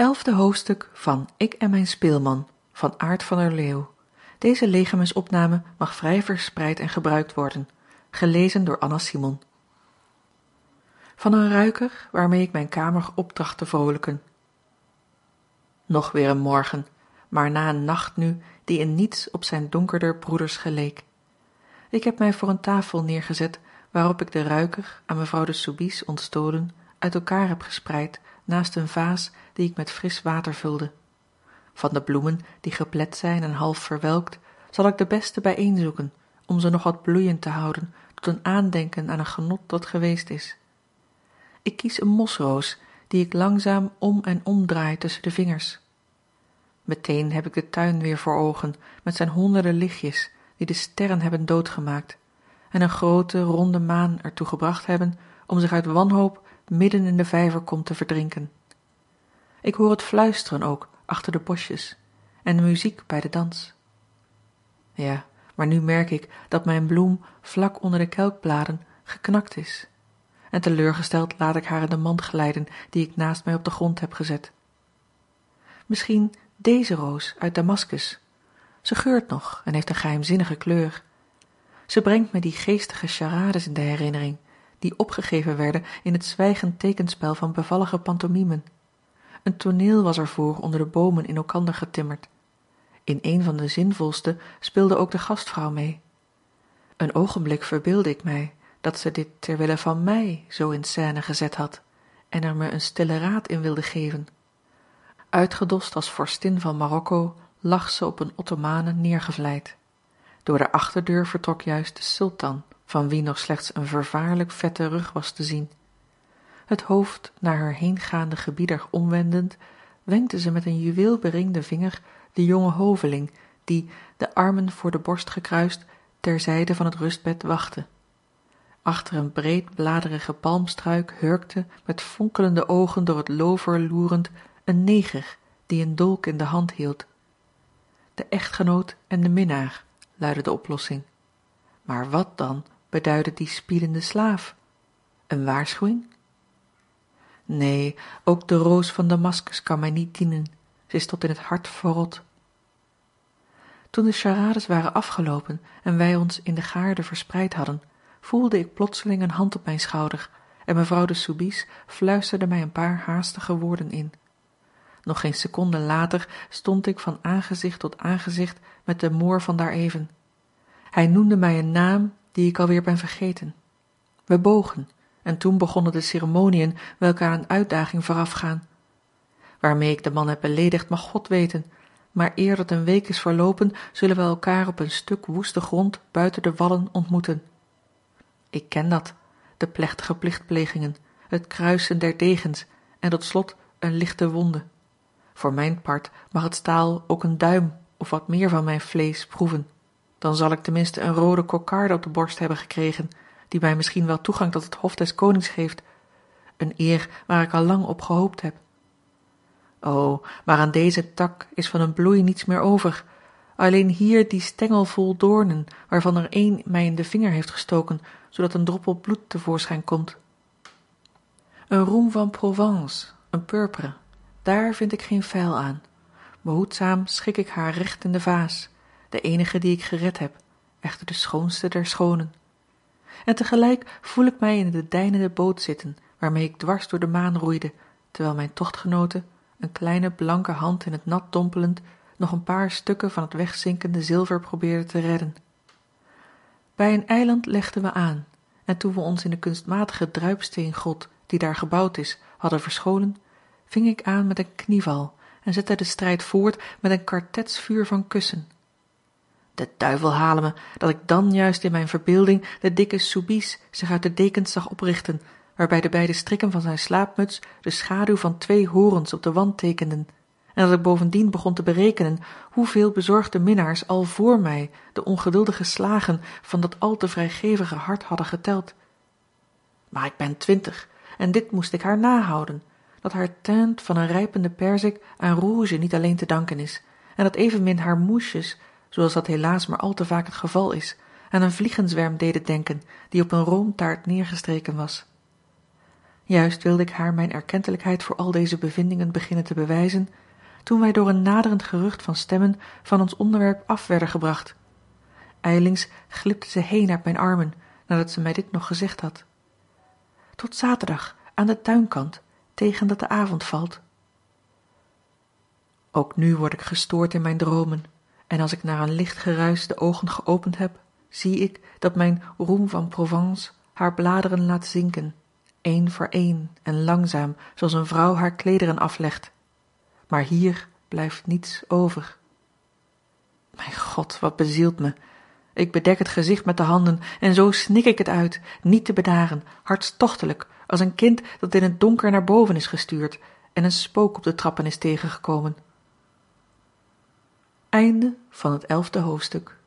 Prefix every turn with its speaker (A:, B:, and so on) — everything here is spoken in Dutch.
A: 11e hoofdstuk van Ik en mijn speelman van Aart van der Leeuw. Deze legermesopname mag vrij verspreid en gebruikt worden. Gelezen door Anna Simon. Van een ruiker waarmee ik mijn kamer optracht te vrolijken. Nog weer een morgen, maar na een nacht nu die in niets op zijn donkerder broeders geleek. Ik heb mij voor een tafel neergezet waarop ik de ruiker aan mevrouw de Soubise ontstolen uit elkaar heb gespreid naast een vaas die ik met fris water vulde. Van de bloemen die geplet zijn en half verwelkt, zal ik de beste bijeenzoeken, om ze nog wat bloeiend te houden tot een aandenken aan een genot dat geweest is. Ik kies een mosroos, die ik langzaam om en omdraai tussen de vingers. Meteen heb ik de tuin weer voor ogen, met zijn honderden lichtjes, die de sterren hebben doodgemaakt, en een grote, ronde maan ertoe gebracht hebben om zich uit wanhoop midden in de vijverkom te verdrinken. Ik hoor het fluisteren ook achter de bosjes en de muziek bij de dans. Ja, maar nu merk ik dat mijn bloem vlak onder de kelkbladen geknakt is. En teleurgesteld laat ik haar in de mand glijden die ik naast mij op de grond heb gezet. Misschien deze roos uit Damaskus. Ze geurt nog en heeft een geheimzinnige kleur. Ze brengt me die geestige charades in de herinnering, die opgegeven werden in het zwijgend tekenspel van bevallige pantomimen. Een toneel was ervoor onder de bomen in elkander getimmerd. In een van de zinvolste speelde ook de gastvrouw mee. Een ogenblik verbeeldde ik mij dat ze dit terwille van mij zo in scène gezet had en er me een stille raad in wilde geven. Uitgedost als vorstin van Marokko lag ze op een ottomane neergevlijd. Door de achterdeur vertrok juist de sultan, van wie nog slechts een vervaarlijk vette rug was te zien. Het hoofd naar haar heengaande gebieder omwendend, wenkte ze met een juweelberingde vinger de jonge hoveling, die, de armen voor de borst gekruist, ter zijde van het rustbed wachtte. Achter een breedbladerige palmstruik hurkte, met fonkelende ogen door het loover loerend, een neger, die een dolk in de hand hield. De echtgenoot en de minnaar, luidde de oplossing. Maar wat dan beduidde die spiedende slaaf? Een waarschuwing? Nee, ook de roos van Damaskus kan mij niet dienen, ze is tot in het hart verrot. Toen de charades waren afgelopen en wij ons in de gaarde verspreid hadden, voelde ik plotseling een hand op mijn schouder en mevrouw de Soubise fluisterde mij een paar haastige woorden in. Nog geen seconde later stond ik van aangezicht tot aangezicht met de Moor van daareven. Hij noemde mij een naam die ik alweer ben vergeten. We bogen, en toen begonnen de ceremoniën welke aan een uitdaging voorafgaan. Waarmee ik de man heb beleedigd mag God weten, maar eer dat een week is verlopen, zullen we elkaar op een stuk woeste grond buiten de wallen ontmoeten. Ik ken dat, de plechtige plichtplegingen, het kruisen der degens en tot slot een lichte wonde. Voor mijn part mag het staal ook een duim of wat meer van mijn vlees proeven. Dan zal ik tenminste een rode kokarde op de borst hebben gekregen, die mij misschien wel toegang tot het hof des konings geeft. Een eer waar ik al lang op gehoopt heb. O, maar aan deze tak is van een bloei niets meer over. Alleen hier die stengel vol doornen, waarvan er een mij in de vinger heeft gestoken, zodat een droppel bloed tevoorschijn komt. Een roem van Provence, een purperen, daar vind ik geen feil aan. Behoedzaam schik ik haar recht in de vaas, de enige die ik gered heb, echter de schoonste der schonen. En tegelijk voel ik mij in de deinende boot zitten, waarmee ik dwars door de maan roeide, terwijl mijn tochtgenote, een kleine blanke hand in het nat dompelend, nog een paar stukken van het wegzinkende zilver probeerde te redden. Bij een eiland legden we aan, en toen we ons in de kunstmatige druipsteengrot, die daar gebouwd is, hadden verscholen, ving ik aan met een knieval en zette de strijd voort met een kartetsvuur van kussen. De duivel hale me, dat ik dan juist in mijn verbeelding de dikke Soubise zich uit de dekens zag oprichten, waarbij de beide strikken van zijn slaapmuts de schaduw van 2 horens op de wand tekenden, en dat ik bovendien begon te berekenen hoeveel bezorgde minnaars al voor mij de ongeduldige slagen van dat al te vrijgevige hart hadden geteld. Maar ik ben 20, en dit moest ik haar nahouden, dat haar teint van een rijpende perzik aan rouge niet alleen te danken is, en dat evenmin haar moesjes, zoals dat helaas maar al te vaak het geval is, aan een vliegenzwerm deden denken, die op een roomtaart neergestreken was. Juist wilde ik haar mijn erkentelijkheid voor al deze bevindingen beginnen te bewijzen, toen wij door een naderend gerucht van stemmen van ons onderwerp af werden gebracht. IJlings glipte zij heen uit mijn armen, nadat zij mij dit nog gezegd had. Tot zaterdag, aan den tuinkant, tegen dat de avond valt. Ook nu word ik gestoord in mijn droomen, en als ik naar een licht geruisch de ogen geopend heb, zie ik dat mijn roem van Provence haar bladeren laat zinken, één voor één en langzaam, zoals een vrouw haar kleederen aflegt. Maar hier blijft niets over. Mijn God, wat bezielt me! Ik bedek het gezicht met de handen en zo snik ik het uit, niet te bedaren, hartstochtelijk, als een kind dat in het donker naar boven is gestuurd en een spook op de trappen is tegengekomen. Einde van het 11e hoofdstuk.